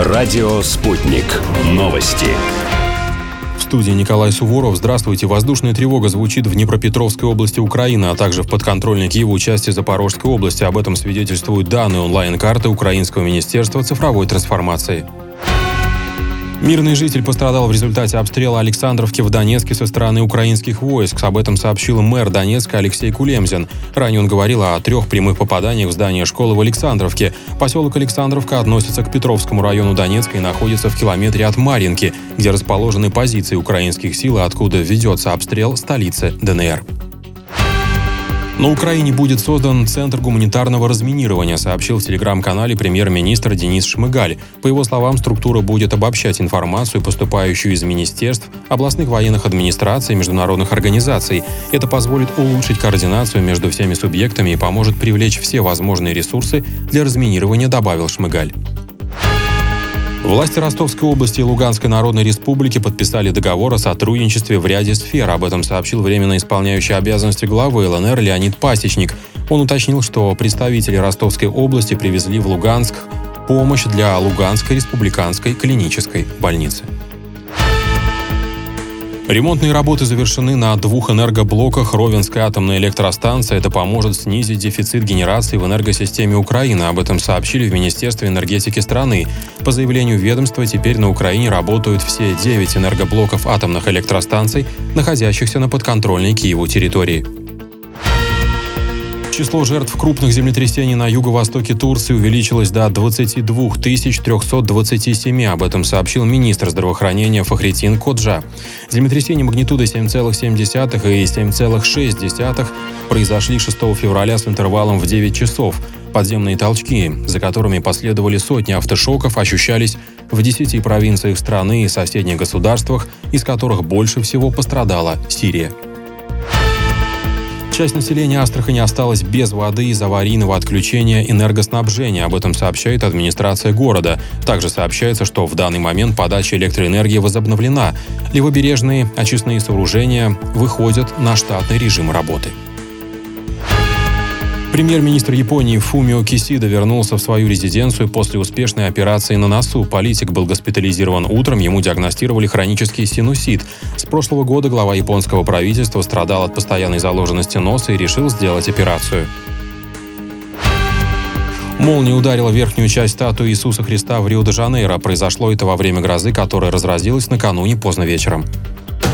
Радио «Спутник». Новости. В студии Николай Суворов. Здравствуйте. Воздушная тревога звучит в Днепропетровской области Украины, а также в подконтрольной Киеву части Запорожской области. Об этом свидетельствуют данные онлайн-карты Украинского министерства цифровой трансформации. Мирный житель пострадал в результате обстрела Александровки в Донецке со стороны украинских войск. Об этом сообщил мэр Донецка Алексей Кулемзин. Ранее он говорил о 3 прямых попаданиях в здание школы в Александровке. Поселок Александровка относится к Петровскому району Донецка и находится в километре от Марьинки, где расположены позиции украинских сил, откуда ведется обстрел столицы ДНР. На Украине будет создан Центр гуманитарного разминирования, сообщил в телеграм-канале премьер-министр Денис Шмыгаль. По его словам, структура будет обобщать информацию, поступающую из министерств, областных военных администраций, международных организаций. Это позволит улучшить координацию между всеми субъектами и поможет привлечь все возможные ресурсы для разминирования, добавил Шмыгаль. Власти Ростовской области и Луганской Народной Республики подписали договор о сотрудничестве в ряде сфер. Об этом сообщил временно исполняющий обязанности главы ЛНР Леонид Пасечник. Он уточнил, что представители Ростовской области привезли в Луганск помощь для Луганской республиканской клинической больницы. Ремонтные работы завершены на 2 энергоблоках Ровенской атомной электростанции. Это поможет снизить дефицит генерации в энергосистеме Украины. Об этом сообщили в Министерстве энергетики страны. По заявлению ведомства, теперь на Украине работают все 9 энергоблоков атомных электростанций, находящихся на подконтрольной Киеву территории. Число жертв крупных землетрясений на юго-востоке Турции увеличилось до 22 327. Об этом сообщил министр здравоохранения Фахретин Коджа. Землетрясения магнитудой 7,7 и 7,6 произошли 6 февраля с интервалом в 9 часов. Подземные толчки, за которыми последовали сотни автошоков, ощущались в 10 провинциях страны и соседних государствах, из которых больше всего пострадала Сирия. Часть населения Астрахани осталась без воды из-за аварийного отключения энергоснабжения. Об этом сообщает администрация города. Также сообщается, что в данный момент подача электроэнергии возобновлена. Левобережные очистные сооружения выходят на штатный режим работы. Премьер-министр Японии Фумио Кисида вернулся в свою резиденцию после успешной операции на носу. Политик был госпитализирован утром, ему диагностировали хронический синусит. С прошлого года глава японского правительства страдал от постоянной заложенности носа и решил сделать операцию. Молния ударила верхнюю часть статуи Иисуса Христа в Рио-де-Жанейро. Произошло это во время грозы, которая разразилась накануне поздно вечером.